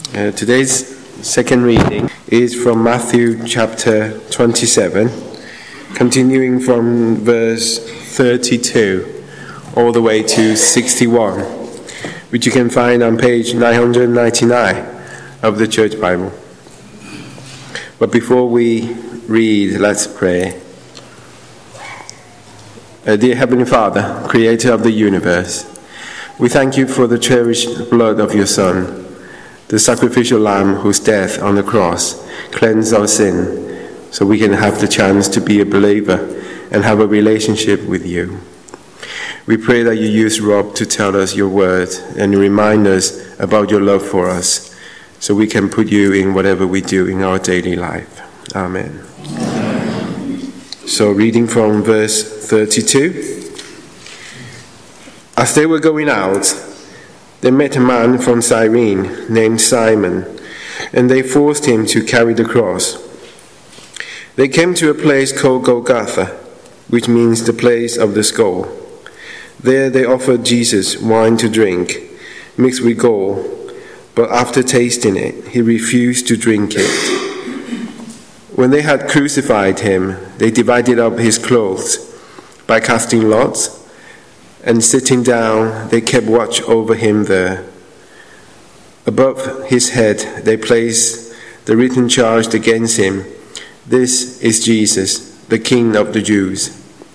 Today's second reading is from Matthew chapter 27, continuing from verse 32 all the way to 61, which you can find on page 999 of the Church Bible. But before we read, let's pray. Dear Heavenly Father, Creator of the universe, we thank you for the cherished blood of your Son, the sacrificial lamb whose death on the cross cleansed our sin, so we can have the chance to be a believer and have a relationship with you. We pray that you use Rob to tell us your word and remind us about your love for us, so we can put you in whatever we do in our daily life. Amen. So reading from verse 32. As they were going out, they met a man from Cyrene named Simon, and they forced him to carry the cross. They came to a place called Golgotha, which means the place of the skull. There they offered Jesus wine to drink, mixed with gall, but after tasting it, he refused to drink it. When they had crucified him, they divided up his clothes by casting lots, and sitting down, they kept watch over him there. Above his head, they placed the written charge against him: "This is Jesus, the King of the Jews."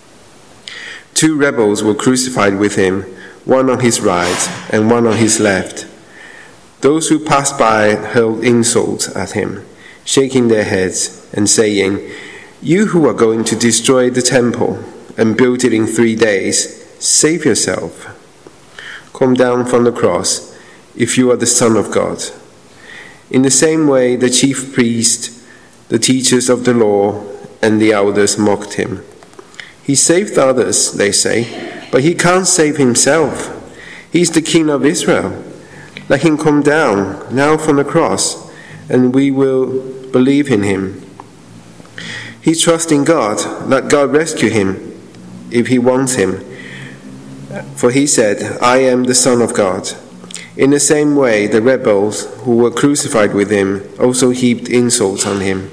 2 rebels were crucified with him, one on his right and one on his left. Those who passed by hurled insults at him, shaking their heads and saying, "You who are going to destroy the temple and build it in 3 days, save yourself. Come down from the cross if you are the Son of God." In the same way, the chief priests, the teachers of the law, and the elders mocked him. "He saved others," they say, "but he can't save himself. He's the King of Israel. Let him come down now from the cross, and we will believe in him. He trusts in God. Let God rescue him if he wants him. For he said, 'I am the Son of God.'" In the same way, the rebels who were crucified with him also heaped insults on him.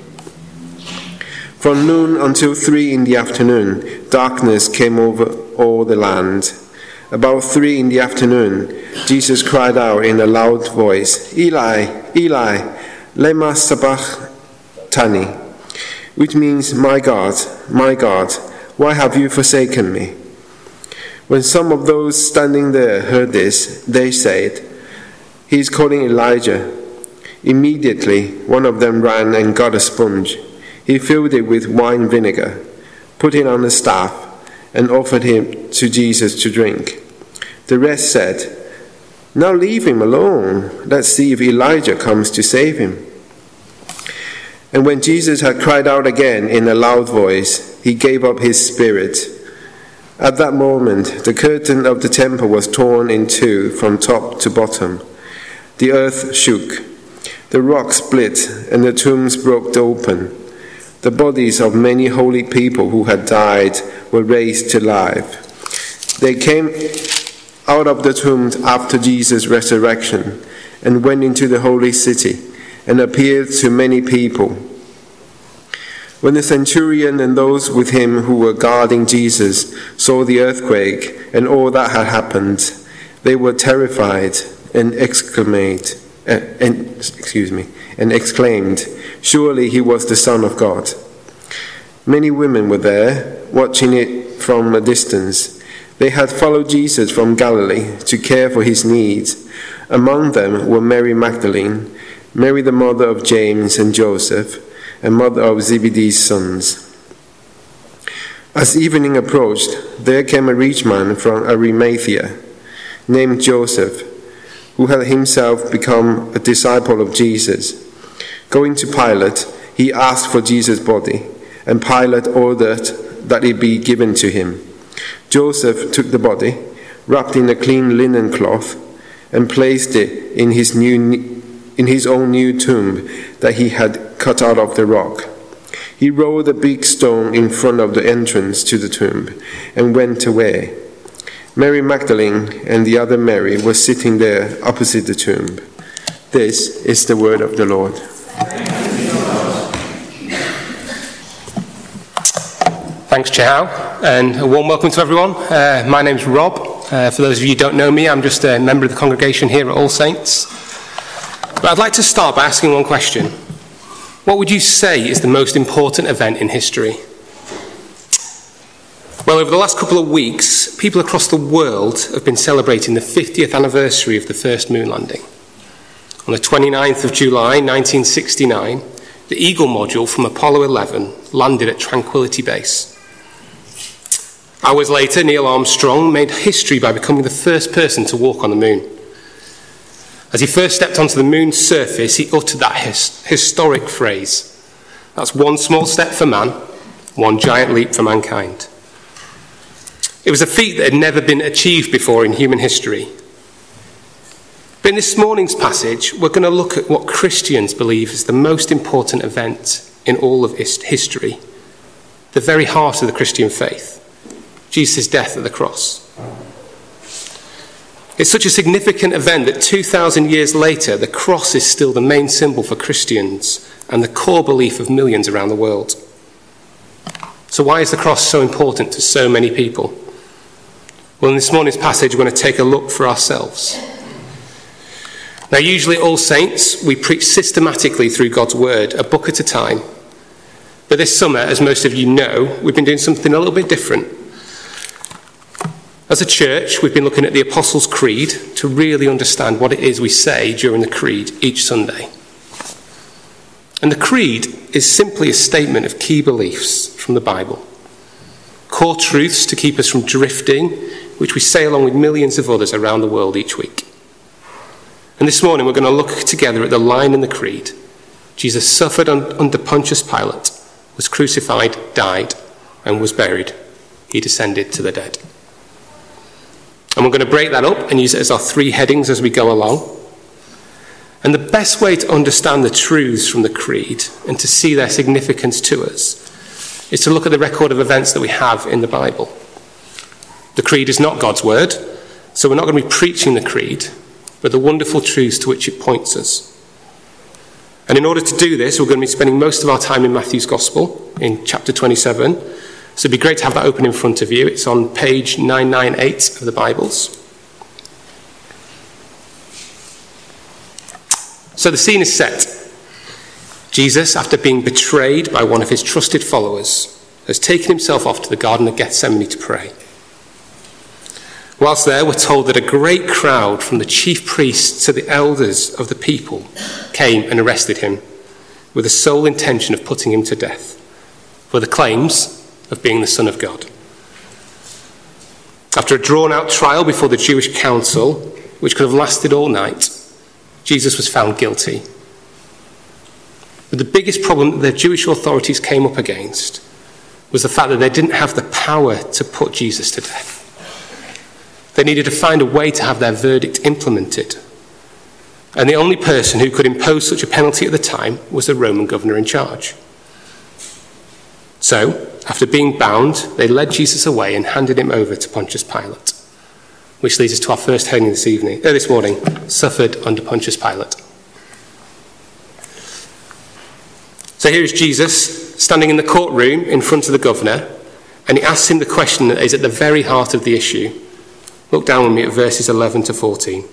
From noon until 3 in the afternoon, darkness came over all the land. About 3 in the afternoon, Jesus cried out in a loud voice, "Eli, Eli, lema sabachthani," which means, my God, why have you forsaken me?" When some of those standing there heard this, they said, "He is calling Elijah." Immediately, one of them ran and got a sponge. He filled it with wine vinegar, put it on a staff, and offered it to Jesus to drink. The rest said, "Now leave him alone. Let's see if Elijah comes to save him." And when Jesus had cried out again in a loud voice, he gave up his spirit. At that moment, the curtain of the temple was torn in two from top to bottom. The earth shook, the rocks split, and the tombs broke open. The bodies of many holy people who had died were raised to life. They came out of the tombs after Jesus' resurrection and went into the holy city and appeared to many people. When the centurion and those with him who were guarding Jesus saw the earthquake and all that had happened, they were terrified and exclaimed, "Surely he was the Son of God." Many women were there, watching it from a distance. They had followed Jesus from Galilee to care for his needs. Among them were Mary Magdalene, Mary the mother of James and Joseph, and mother of Zebedee's sons. As evening approached, there came a rich man from Arimathea, named Joseph, who had himself become a disciple of Jesus. Going to Pilate, he asked for Jesus' body, and Pilate ordered that it be given to him. Joseph took the body, wrapped in a clean linen cloth, and placed it in his own new tomb that he had cut out of the rock. He rolled a big stone in front of the entrance to the tomb and went away. Mary Magdalene and the other Mary were sitting there opposite the tomb. This is the word of the Lord. Thanks, Chehal, and a warm welcome to everyone. My name's Rob. For those of you who don't know me, I'm just a member of the congregation here at All Saints. But I'd like to start by asking one question. What would you say is the most important event in history? Well, over the last couple of weeks, people across the world have been celebrating the 50th anniversary of the first moon landing. On the 29th of July 1969, the Eagle module from Apollo 11 landed at Tranquility Base. Hours later, Neil Armstrong made history by becoming the first person to walk on the moon. As he first stepped onto the moon's surface, he uttered that historic phrase, "That's one small step for man, one giant leap for mankind." It was a feat that had never been achieved before in human history. But in this morning's passage, we're going to look at what Christians believe is the most important event in all of history, the very heart of the Christian faith, Jesus' death at the cross. It's such a significant event that 2,000 years later, the cross is still the main symbol for Christians and the core belief of millions around the world. So why is the cross so important to so many people? Well, in this morning's passage, we're going to take a look for ourselves. Now, usually at All Saints, we preach systematically through God's Word, a book at a time. But this summer, as most of you know, we've been doing something a little bit different. As a church, we've been looking at the Apostles' Creed to really understand what it is we say during the Creed each Sunday. And the Creed is simply a statement of key beliefs from the Bible. Core truths to keep us from drifting, which we say along with millions of others around the world each week. And this morning we're going to look together at the line in the Creed. Jesus suffered under Pontius Pilate, was crucified, died, and was buried. He descended to the dead. And we're going to break that up and use it as our three headings as we go along. And the best way to understand the truths from the Creed and to see their significance to us is to look at the record of events that we have in the Bible. The Creed is not God's word, so we're not going to be preaching the Creed, but the wonderful truths to which it points us. And in order to do this, we're going to be spending most of our time in Matthew's Gospel, in chapter 27. So it'd be great to have that open in front of you. It's on page 998 of the Bibles. So the scene is set. Jesus, after being betrayed by one of his trusted followers, has taken himself off to the Garden of Gethsemane to pray. Whilst there, we're told that a great crowd from the chief priests to the elders of the people came and arrested him with the sole intention of putting him to death for the claims of being the Son of God. After a drawn-out trial before the Jewish council, which could have lasted all night, Jesus was found guilty. But the biggest problem that the Jewish authorities came up against was the fact that they didn't have the power to put Jesus to death. They needed to find a way to have their verdict implemented. And the only person who could impose such a penalty at the time was the Roman governor in charge. So, after being bound, they led Jesus away and handed him over to Pontius Pilate, which leads us to our first heading this morning, suffered under Pontius Pilate. So here is Jesus standing in the courtroom in front of the governor, and he asks him the question that is at the very heart of the issue. Look down with me at verses 11 to 14.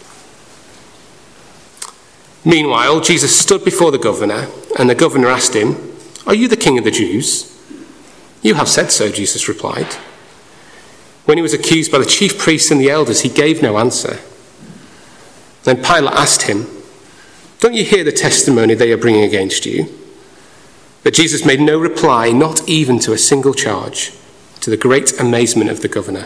Meanwhile, Jesus stood before the governor, and the governor asked him, "Are you the king of the Jews?" "You have said so," Jesus replied. When he was accused by the chief priests and the elders, he gave no answer. Then Pilate asked him, "Don't you hear the testimony they are bringing against you?" But Jesus made no reply, not even to a single charge, to the great amazement of the governor.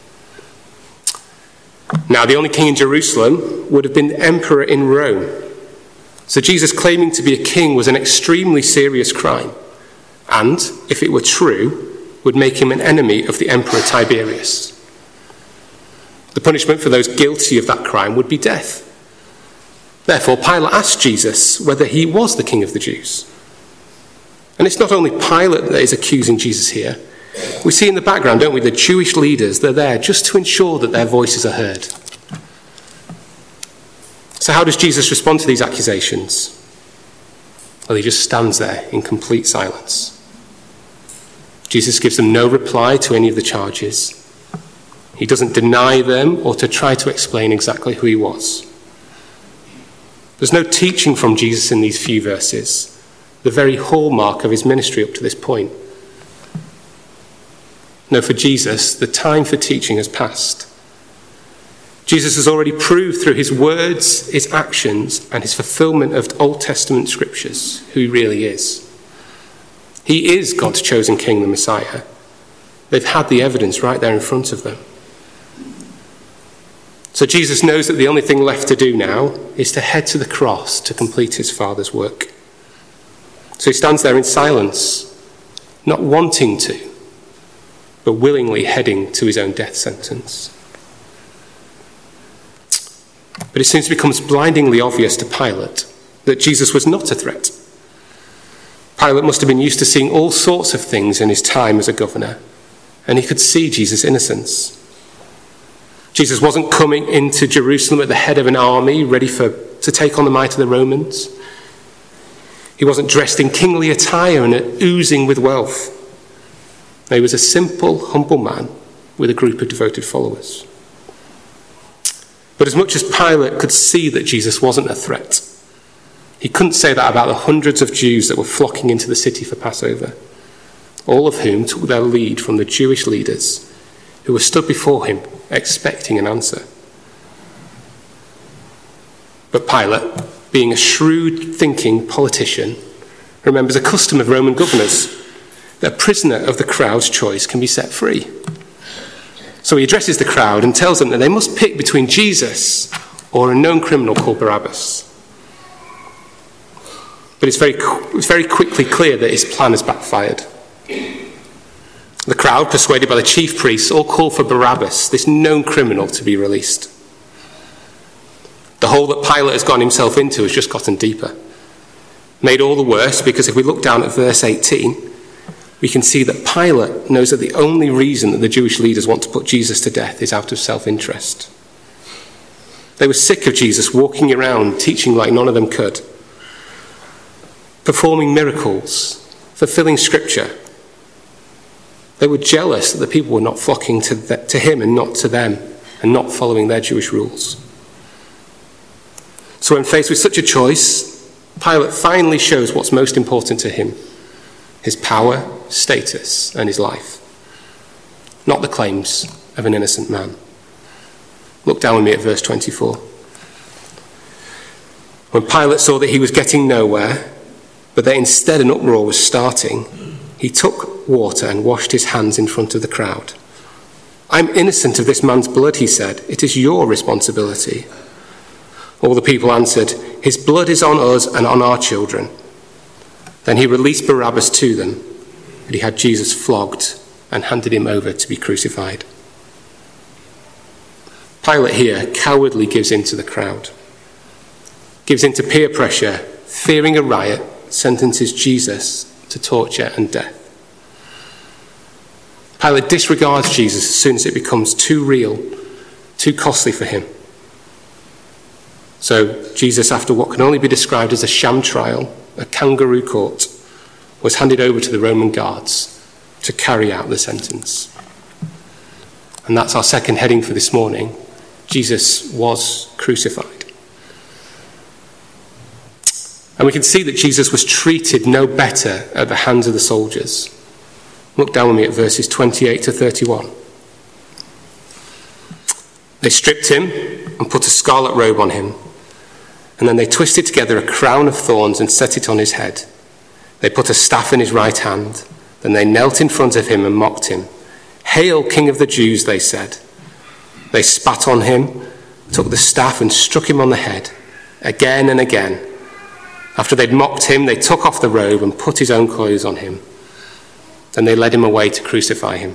Now, the only king in Jerusalem would have been the emperor in Rome. So Jesus claiming to be a king was an extremely serious crime, and, if it were true, would make him an enemy of the Emperor Tiberius. The punishment for those guilty of that crime would be death. Therefore, Pilate asked Jesus whether he was the king of the Jews. And it's not only Pilate that is accusing Jesus here. We see in the background, don't we, the Jewish leaders, they're there just to ensure that their voices are heard. So how does Jesus respond to these accusations? Well, he just stands there in complete silence. Jesus gives them no reply to any of the charges. He doesn't deny them or to try to explain exactly who he was. There's no teaching from Jesus in these few verses, the very hallmark of his ministry up to this point. No, for Jesus, the time for teaching has passed. Jesus has already proved through his words, his actions, and his fulfillment of Old Testament scriptures who he really is. He is God's chosen king, the Messiah. They've had the evidence right there in front of them. So Jesus knows that the only thing left to do now is to head to the cross to complete his Father's work. So he stands there in silence, not wanting to, but willingly heading to his own death sentence. But it soon becomes blindingly obvious to Pilate that Jesus was not a threat. Pilate must have been used to seeing all sorts of things in his time as a governor, and he could see Jesus' innocence. Jesus wasn't coming into Jerusalem at the head of an army ready to take on the might of the Romans. He wasn't dressed in kingly attire and oozing with wealth. He was a simple, humble man with a group of devoted followers. But as much as Pilate could see that Jesus wasn't a threat, he couldn't say that about the hundreds of Jews that were flocking into the city for Passover, all of whom took their lead from the Jewish leaders who were stood before him expecting an answer. But Pilate, being a shrewd-thinking politician, remembers a custom of Roman governors that a prisoner of the crowd's choice can be set free. So he addresses the crowd and tells them that they must pick between Jesus or a known criminal called Barabbas. But it's very quickly clear that his plan has backfired. The crowd, persuaded by the chief priests, all call for Barabbas, this known criminal, to be released. The hole that Pilate has gotten himself into has just gotten deeper. Made all the worse because if we look down at verse 18, we can see that Pilate knows that the only reason that the Jewish leaders want to put Jesus to death is out of self-interest. They were sick of Jesus walking around teaching like none of them could, performing miracles, fulfilling scripture. They were jealous that the people were not flocking to him and not to them, and not following their Jewish rules. So when faced with such a choice, Pilate finally shows what's most important to him: his power, status, and his life, not the claims of an innocent man. Look down with me at verse 24. When Pilate saw that he was getting nowhere, but that instead an uproar was starting, he took water and washed his hands in front of the crowd. "I'm innocent of this man's blood," he said. "It is your responsibility." All the people answered, "His blood is on us and on our children." Then he released Barabbas to them, but he had Jesus flogged and handed him over to be crucified. Pilate here cowardly gives in to the crowd, gives in to peer pressure, fearing a riot, sentences Jesus to torture and death. Pilate disregards Jesus as soon as it becomes too real, too costly for him. So Jesus, after what can only be described as a sham trial, a kangaroo court, was handed over to the Roman guards to carry out the sentence. And that's our second heading for this morning. Jesus was crucified. And we can see that Jesus was treated no better at the hands of the soldiers. Look down with me at verses 28 to 31. They stripped him and put a scarlet robe on him, and then they twisted together a crown of thorns and set it on his head. They put a staff in his right hand. Then they knelt in front of him and mocked him. "Hail, King of the Jews," they said. They spat on him, took the staff and struck him on the head, again and again. After they'd mocked him, they took off the robe and put his own clothes on him. Then they led him away to crucify him.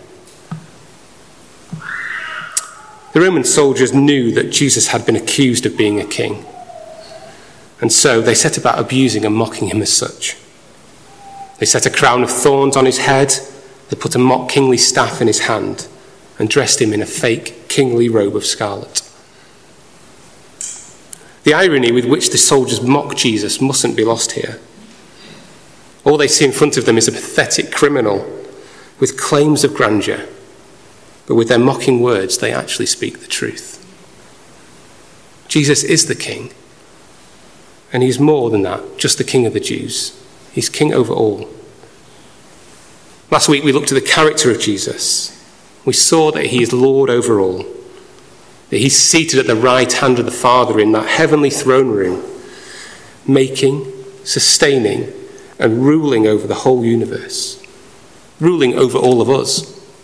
The Roman soldiers knew that Jesus had been accused of being a king, and so they set about abusing and mocking him as such. They set a crown of thorns on his head, they put a mock kingly staff in his hand, and dressed him in a fake kingly robe of scarlet. The irony with which the soldiers mock Jesus mustn't be lost here. All they see in front of them is a pathetic criminal with claims of grandeur, but with their mocking words, they actually speak the truth. Jesus is the king, and he's more than that, just the king of the Jews. He's king over all. Last week we looked at the character of Jesus. We saw that he is Lord over all, that he's seated at the right hand of the Father in that heavenly throne room, making, sustaining, and ruling over the whole universe, ruling over all of us.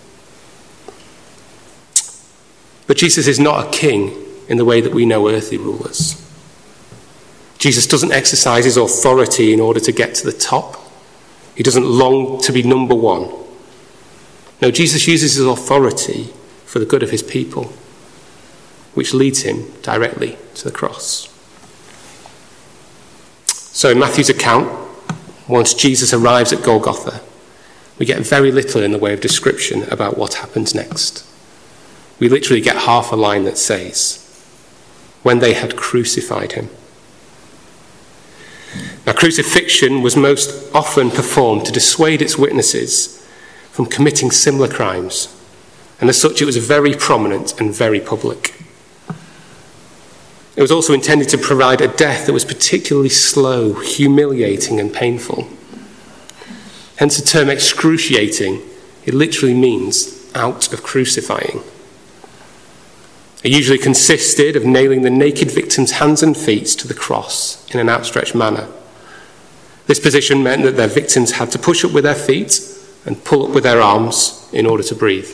But Jesus is not a king in the way that we know earthly rulers. Jesus doesn't exercise his authority in order to get to the top. He doesn't long to be number one. No, Jesus uses his authority for the good of his people, which leads him directly to the cross. So in Matthew's account, once Jesus arrives at Golgotha, we get very little in the way of description about what happens next. We literally get half a line that says, when they had crucified him. Now, crucifixion was most often performed to dissuade its witnesses from committing similar crimes, and as such it was very prominent and very public. It was also intended to provide a death that was particularly slow, humiliating, and painful. Hence the term excruciating, it literally means out of crucifying. It usually consisted of nailing the naked victim's hands and feet to the cross in an outstretched manner. This position meant that their victims had to push up with their feet and pull up with their arms in order to breathe.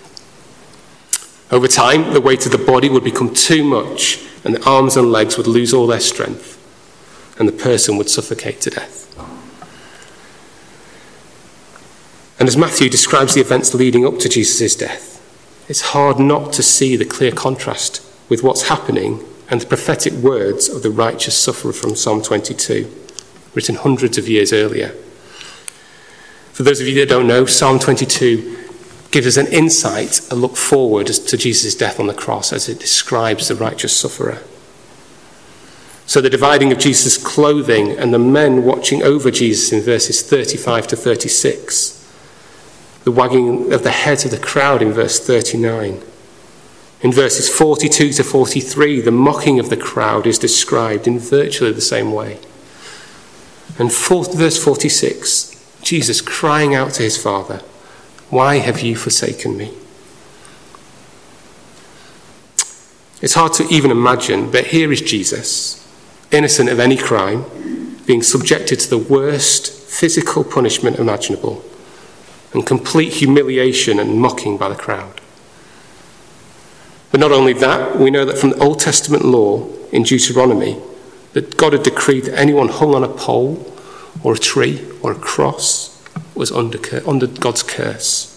Over time, the weight of the body would become too much, and the arms and legs would lose all their strength, and the person would suffocate to death. And as Matthew describes the events leading up to Jesus' death, it's hard not to see the clear contrast with what's happening and the prophetic words of the righteous sufferer from Psalm 22, written hundreds of years earlier. For those of you that don't know, Psalm 22 gives us an insight, a look forward to Jesus' death on the cross as it describes the righteous sufferer. So the dividing of Jesus' clothing and the men watching over Jesus in verses 35 to 36, the wagging of the heads of the crowd in verse 39. In verses 42 to 43, the mocking of the crowd is described in virtually the same way. And verse 46, Jesus crying out to his Father, "Why have you forsaken me?" It's hard to even imagine, but here is Jesus, innocent of any crime, being subjected to the worst physical punishment imaginable, and complete humiliation and mocking by the crowd. But not only that, we know that from the Old Testament law in Deuteronomy that God had decreed that anyone hung on a pole or a tree or a cross was under God's curse.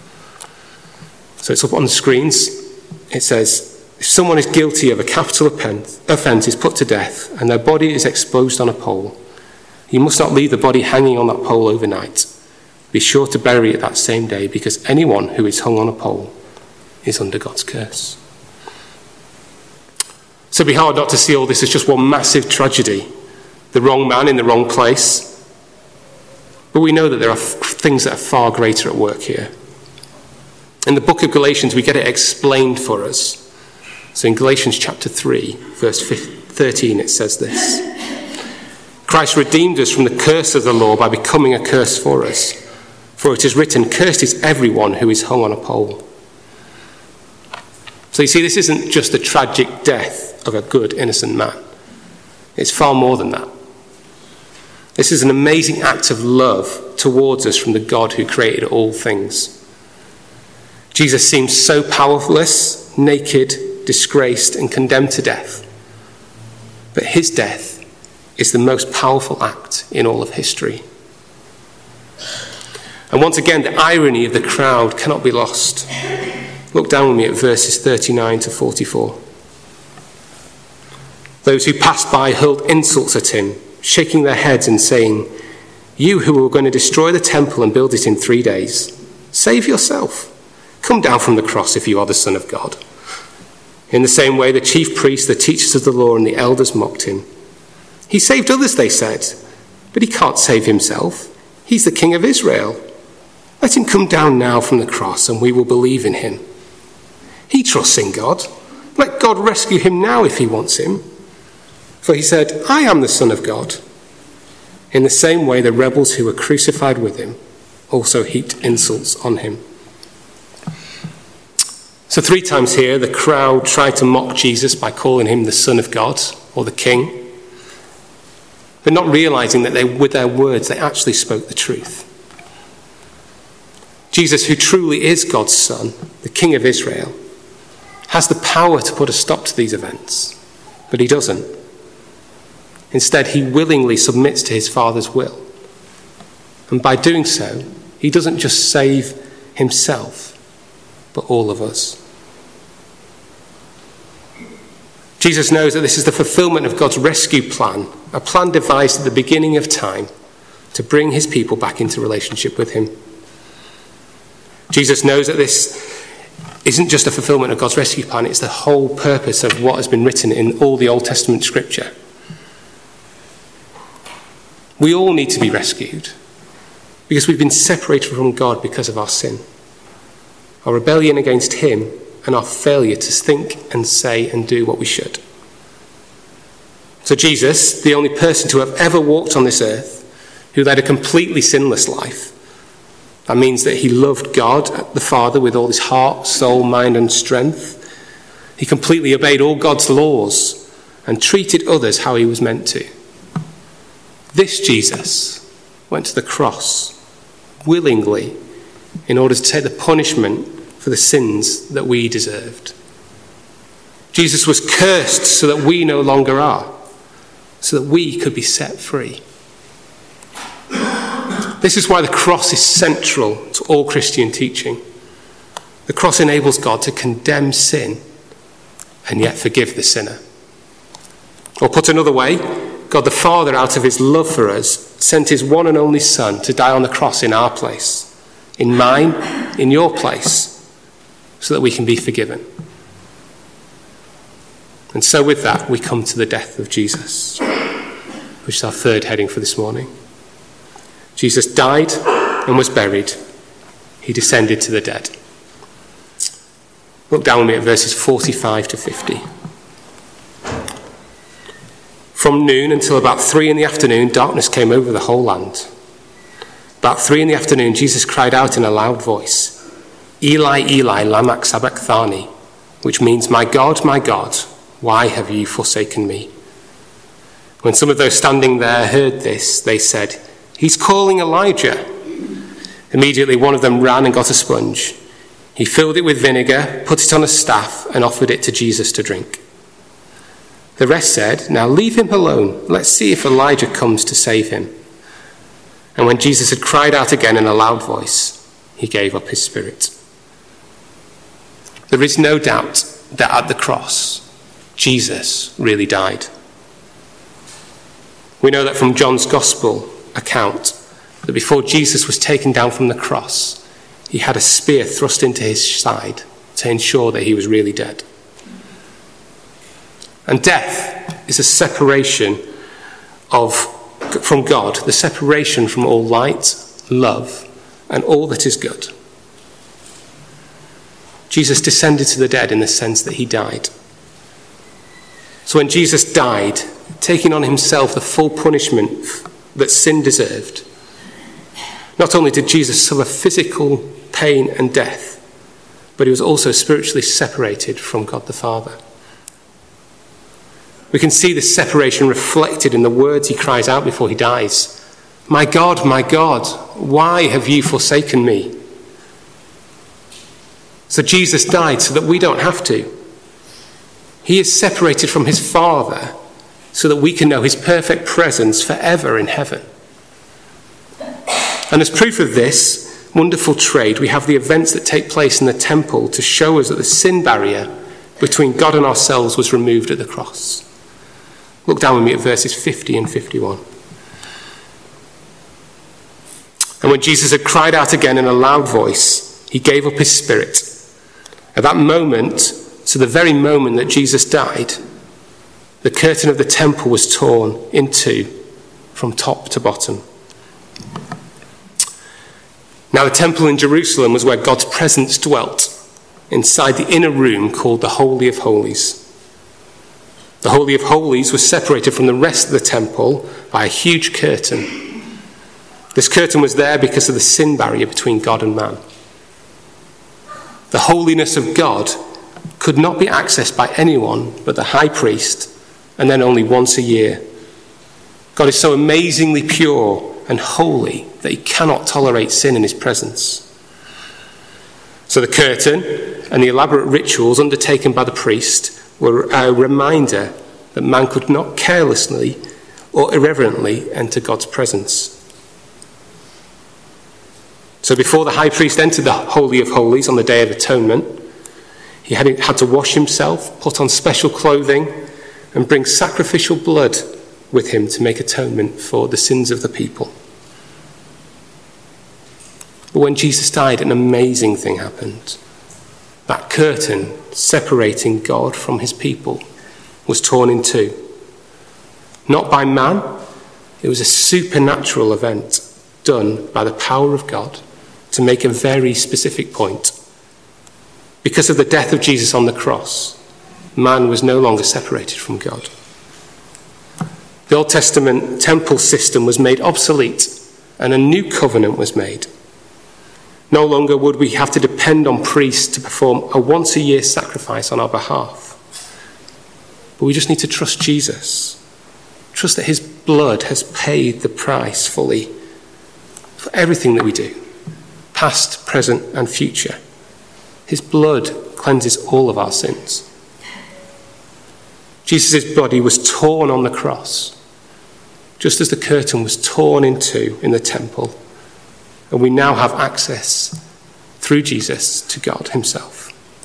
So it's up on the screens. It says, if someone is guilty of a capital offence, is put to death, and their body is exposed on a pole, you must not leave the body hanging on that pole overnight. Be sure to bury it that same day, because anyone who is hung on a pole is under God's curse. So it'd be hard not to see all this as just one massive tragedy. The wrong man in the wrong place. But we know that there are things that are far greater at work here. In the book of Galatians, we get it explained for us. So in Galatians chapter 3, verse 13, it says this. Christ redeemed us from the curse of the law by becoming a curse for us. For it is written, cursed is everyone who is hung on a pole. So you see, this isn't just the tragic death of a good, innocent man. It's far more than that. This is an amazing act of love towards us from the God who created all things. Jesus seems so powerless, naked, disgraced, and condemned to death. But his death is the most powerful act in all of history. And once again, the irony of the crowd cannot be lost. Look down with me at verses 39 to 44. Those who passed by hurled insults at him, shaking their heads and saying, "You who were going to destroy the temple and build it in 3 days, save yourself. Come down from the cross if you are the Son of God." In the same way, the chief priests, the teachers of the law, and the elders mocked him. He saved others, they said, but he can't save himself. He's the King of Israel. Let him come down now from the cross, and we will believe in him. He trusts in God. Let God rescue him now if he wants him. For he said, I am the Son of God. In the same way, the rebels who were crucified with him also heaped insults on him. So 3 times here, the crowd tried to mock Jesus by calling him the Son of God or the King, but not realizing that with their words, they actually spoke the truth. Jesus, who truly is God's Son, the King of Israel, has the power to put a stop to these events, but he doesn't. Instead, he willingly submits to his Father's will. And by doing so, he doesn't just save himself, but all of us. Jesus knows that this is the fulfillment of God's rescue plan, a plan devised at the beginning of time to bring his people back into relationship with him. Jesus knows that this isn't just a fulfillment of God's rescue plan, it's the whole purpose of what has been written in all the Old Testament scripture. We all need to be rescued because we've been separated from God because of our sin, our rebellion against him, and our failure to think and say and do what we should. So Jesus, the only person to have ever walked on this earth, who led a completely sinless life, that means that he loved God, the Father, with all his heart, soul, mind, and strength. He completely obeyed all God's laws and treated others how he was meant to. This Jesus went to the cross willingly in order to take the punishment for the sins that we deserved. Jesus was cursed so that we no longer are, so that we could be set free. This is why the cross is central to all Christian teaching. The cross enables God to condemn sin and yet forgive the sinner. Or put another way, God the Father, out of his love for us, sent his one and only Son to die on the cross in our place, in mine, in your place, so that we can be forgiven. And so with that, we come to the death of Jesus, which is our third heading for this morning. Jesus died and was buried. He descended to the dead. Look down with me at verses 45 to 50. From noon until about 3 p.m, darkness came over the whole land. About 3 p.m, Jesus cried out in a loud voice, Eli, Eli, lama sabachthani, which means, my God, why have you forsaken me? When some of those standing there heard this, they said, he's calling Elijah. Immediately one of them ran and got a sponge. He filled it with vinegar, put it on a staff, and offered it to Jesus to drink. The rest said, now leave him alone. Let's see if Elijah comes to save him. And when Jesus had cried out again in a loud voice, he gave up his spirit. There is no doubt that at the cross, Jesus really died. We know that from John's Gospel account that before Jesus was taken down from the cross, he had a spear thrust into his side to ensure that he was really dead. And death is a separation from God, the separation from all light, love, and all that is good. Jesus descended to the dead in the sense that he died. So when Jesus died, taking on himself the full punishment that sin deserved, not only did Jesus suffer physical pain and death, but he was also spiritually separated from God the Father. We can see this separation reflected in the words he cries out before he dies. My God, why have you forsaken me? So Jesus died so that we don't have to. He is separated from his Father so that we can know his perfect presence forever in heaven. And as proof of this wonderful trade, we have the events that take place in the temple to show us that the sin barrier between God and ourselves was removed at the cross. Look down with me at verses 50 and 51. And when Jesus had cried out again in a loud voice, he gave up his spirit. At that moment, So the very moment that Jesus died, the curtain of the temple was torn in two from top to bottom. Now the temple in Jerusalem was where God's presence dwelt, inside the inner room called the Holy of Holies. The Holy of Holies was separated from the rest of the temple by a huge curtain. This curtain was there because of the sin barrier between God and man. The holiness of God could not be accessed by anyone but the high priest, and then only once a year. God is so amazingly pure and holy that he cannot tolerate sin in his presence. So the curtain and the elaborate rituals undertaken by the priest were a reminder that man could not carelessly or irreverently enter God's presence. So before the high priest entered the Holy of Holies on the Day of Atonement, he had to wash himself, put on special clothing, and bring sacrificial blood with him to make atonement for the sins of the people. But when Jesus died, an amazing thing happened. That curtain separating God from his people was torn in two. Not by man, it was a supernatural event done by the power of God to make a very specific point. Because of the death of Jesus on the cross, man was no longer separated from God. The Old Testament temple system was made obsolete and a new covenant was made. No longer would we have to depend on priests to perform a once-a-year sacrifice on our behalf. But we just need to trust Jesus. Trust that his blood has paid the price fully for everything that we do, past, present, and future. His blood cleanses all of our sins. Jesus' body was torn on the cross, just as the curtain was torn in two in the temple. And we now have access through Jesus to God himself.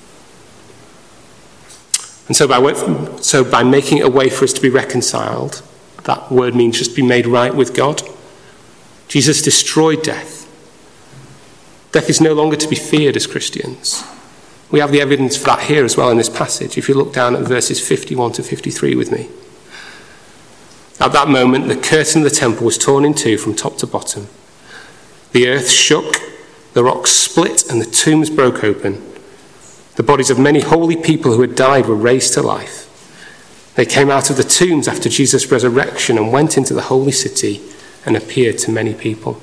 And so by making a way for us to be reconciled, that word means just be made right with God. Jesus destroyed death. Death is no longer to be feared as Christians. We have the evidence for that here as well in this passage. If you look down at verses 51 to 53 with me. At that moment, the curtain of the temple was torn in two from top to bottom. The earth shook, the rocks split, and the tombs broke open. The bodies of many holy people who had died were raised to life. They came out of the tombs after Jesus' resurrection and went into the holy city and appeared to many people.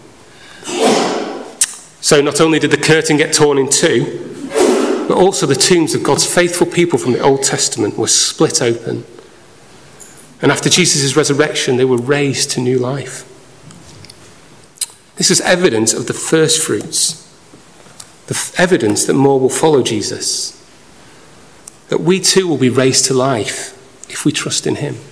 So not only did the curtain get torn in two, but also the tombs of God's faithful people from the Old Testament were split open. And after Jesus' resurrection, they were raised to new life. This is evidence of the first fruits, the evidence that more will follow Jesus, that we too will be raised to life if we trust in him.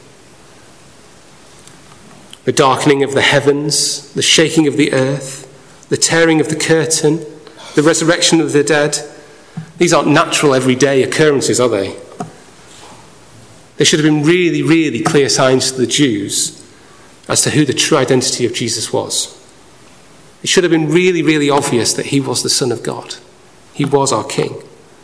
The darkening of the heavens, the shaking of the earth, the tearing of the curtain, the resurrection of the dead, these aren't natural everyday occurrences, are they? They should have been really, really clear signs to the Jews as to who the true identity of Jesus was. It should have been really, really obvious that he was the Son of God. He was our King.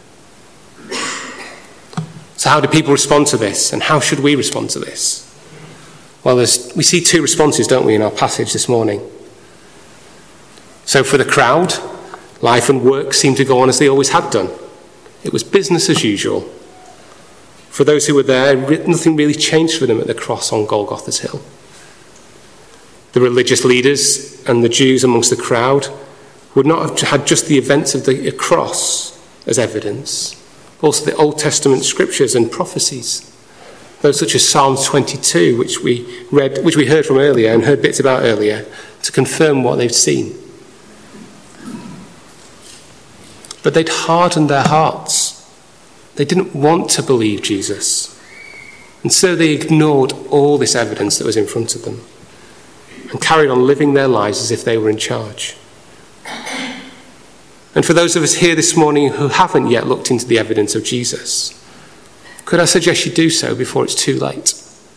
So how do people respond to this? And how should we respond to this? Well, we see two responses, don't we, in our passage this morning. So for the crowd, life and work seemed to go on as they always had done. It was business as usual. For those who were there, nothing really changed for them at the cross on Golgotha's hill. The religious leaders and the Jews amongst the crowd would not have had just the events of the cross as evidence, but also the Old Testament scriptures and prophecies, those such as Psalm 22, which we heard from earlier and heard bits about earlier, to confirm what they'd seen. But they'd hardened their hearts. They didn't want to believe Jesus, and so they ignored all this evidence that was in front of them and carried on living their lives as if they were in charge. And for those of us here this morning who haven't yet looked into the evidence of Jesus, could I suggest you do so before it's too late?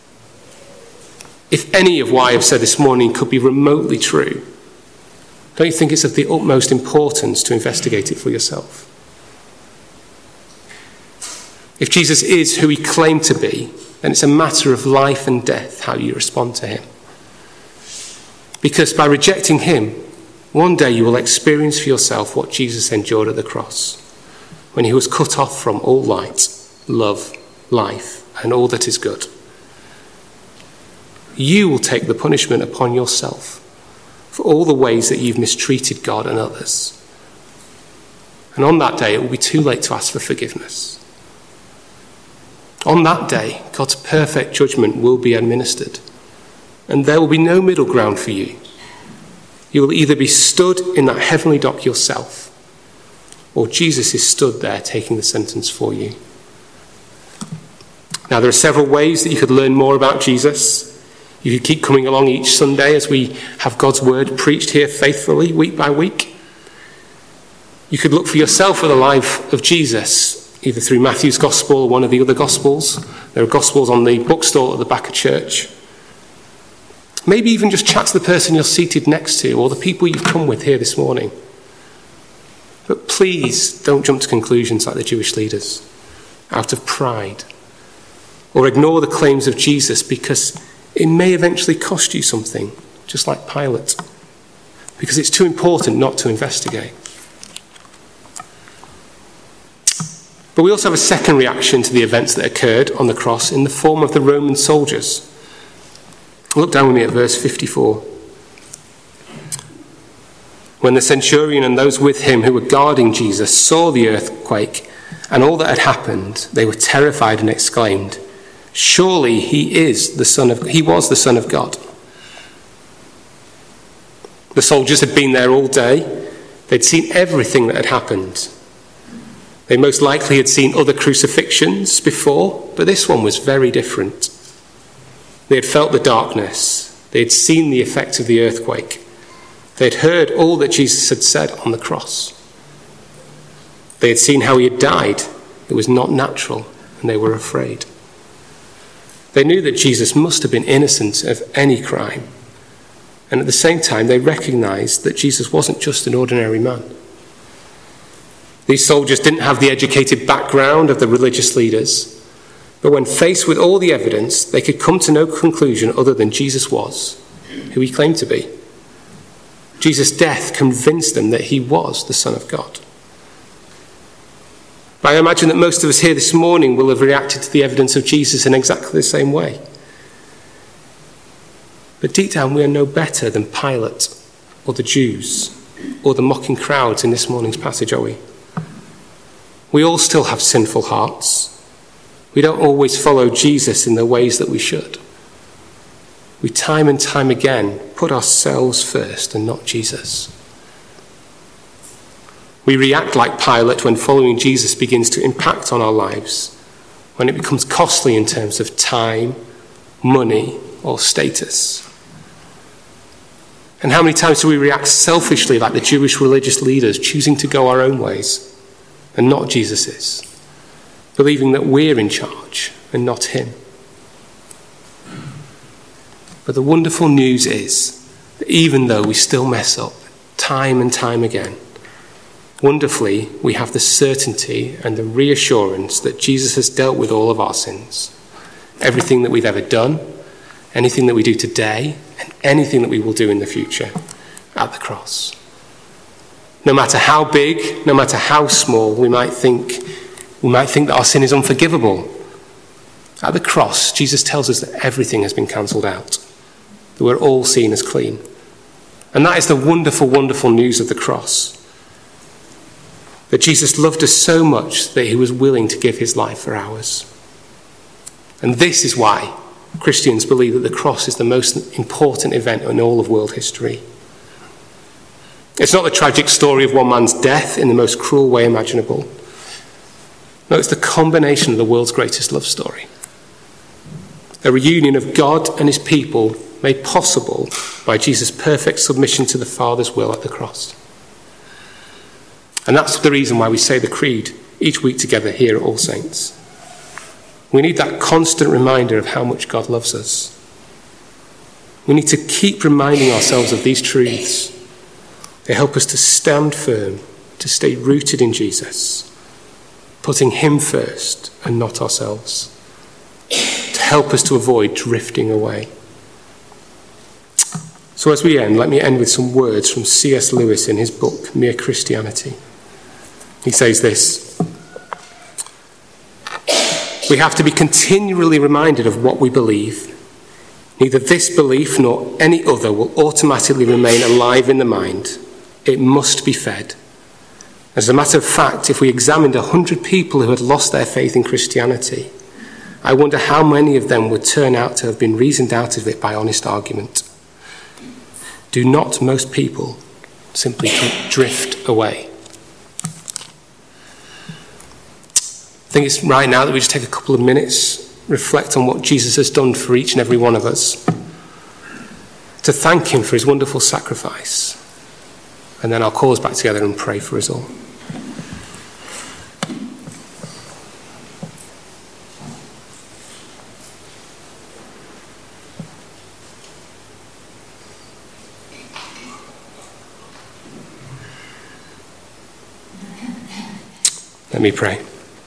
If any of what I have said this morning could be remotely true, don't you think it's of the utmost importance to investigate it for yourself? If Jesus is who he claimed to be, then it's a matter of life and death how you respond to him. Because by rejecting him, one day you will experience for yourself what Jesus endured at the cross, when he was cut off from all light, love, life, and all that is good. You will take the punishment upon yourself for all the ways that you've mistreated God and others. And on that day, it will be too late to ask for forgiveness. On that day, God's perfect judgment will be administered, and there will be no middle ground for you. You will either be stood in that heavenly dock yourself, or Jesus is stood there taking the sentence for you. Now, there are several ways that you could learn more about Jesus. You could keep coming along each Sunday as we have God's word preached here faithfully, week by week. You could look for yourself at the life of Jesus, either through Matthew's Gospel or one of the other Gospels. There are Gospels on the bookstall at the back of church. Maybe even just chat to the person you're seated next to or the people you've come with here this morning. But please don't jump to conclusions like the Jewish leaders out of pride, or ignore the claims of Jesus because it may eventually cost you something, just like Pilate, because it's too important not to investigate. But we also have a second reaction to the events that occurred on the cross in the form of the Roman soldiers. Look down with me at verse 54. When the centurion and those with him who were guarding Jesus saw the earthquake and all that had happened, they were terrified and exclaimed, "Surely he was the Son of God." The soldiers had been there all day. They'd seen everything that had happened. They most likely had seen other crucifixions before, but this one was very different. They had felt the darkness. They had seen the effect of the earthquake. They had heard all that Jesus had said on the cross. They had seen how he had died. It was not natural, and they were afraid. They knew that Jesus must have been innocent of any crime. And at the same time, they recognized that Jesus wasn't just an ordinary man. These soldiers didn't have the educated background of the religious leaders, but when faced with all the evidence, they could come to no conclusion other than Jesus was who he claimed to be. Jesus' death convinced them that he was the Son of God. I imagine that most of us here this morning will have reacted to the evidence of Jesus in exactly the same way. But deep down, we are no better than Pilate or the Jews or the mocking crowds in this morning's passage, are we? We all still have sinful hearts. We don't always follow Jesus in the ways that we should. We time and time again put ourselves first and not Jesus. We react like Pilate when following Jesus begins to impact on our lives, when it becomes costly in terms of time, money, or status. And how many times do we react selfishly like the Jewish religious leaders, choosing to go our own ways and not Jesus's, believing that we're in charge and not him? But the wonderful news is that even though we still mess up time and time again, wonderfully, we have the certainty and the reassurance that Jesus has dealt with all of our sins. Everything that we've ever done, anything that we do today, and anything that we will do in the future at the cross. No matter how big, no matter how small, we might think that our sin is unforgivable. At the cross, Jesus tells us that everything has been cancelled out, that we're all seen as clean. And that is the wonderful, wonderful news of the cross. That Jesus loved us so much that he was willing to give his life for ours. And this is why Christians believe that the cross is the most important event in all of world history. It's not the tragic story of one man's death in the most cruel way imaginable. No, it's the combination of the world's greatest love story. A reunion of God and his people made possible by Jesus' perfect submission to the Father's will at the cross. And that's the reason why we say the Creed each week together here at All Saints. We need that constant reminder of how much God loves us. We need to keep reminding ourselves of these truths. They help us to stand firm, to stay rooted in Jesus, putting him first and not ourselves, to help us to avoid drifting away. So as we end, let me end with some words from C.S. Lewis in his book, Mere Christianity. He says this: "We have to be continually reminded of what we believe. Neither this belief nor any other will automatically remain alive in the mind. It must be fed. As a matter of fact, if we examined 100 people who had lost their faith in Christianity, I wonder how many of them would turn out to have been reasoned out of it by honest argument. Do not most people simply drift away?" I think it's right now that we just take a couple of minutes, reflect on what Jesus has done for each and every one of us, to thank him for his wonderful sacrifice. And then I'll call us back together and pray for us all. Let me pray.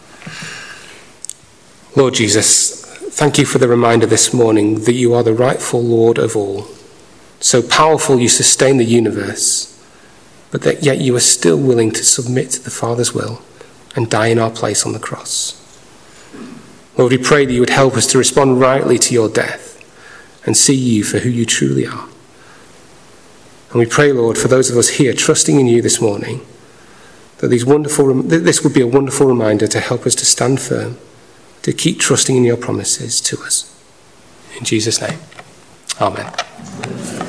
Lord Jesus, thank you for the reminder this morning that you are the rightful Lord of all. So powerful you sustain the universe, but that yet you are still willing to submit to the Father's will and die in our place on the cross. Lord, we pray that you would help us to respond rightly to your death and see you for who you truly are. And we pray, Lord, for those of us here trusting in you this morning, that this would be a wonderful reminder to help us to stand firm, to keep trusting in your promises to us. In Jesus' name, amen.